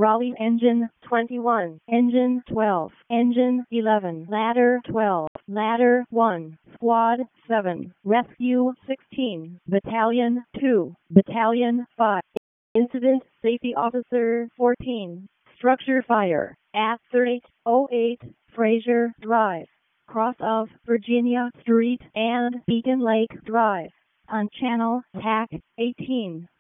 Raleigh Engine 21, Engine 12, Engine 11, Ladder 12, Ladder 1, Squad 7, Rescue 16, Battalion 2, Battalion 5. Incident Safety Officer 14. Structure fire at 3808 Fraser Drive, cross of Virginia Street and Beacon Lake Drive, on Channel TAC 18.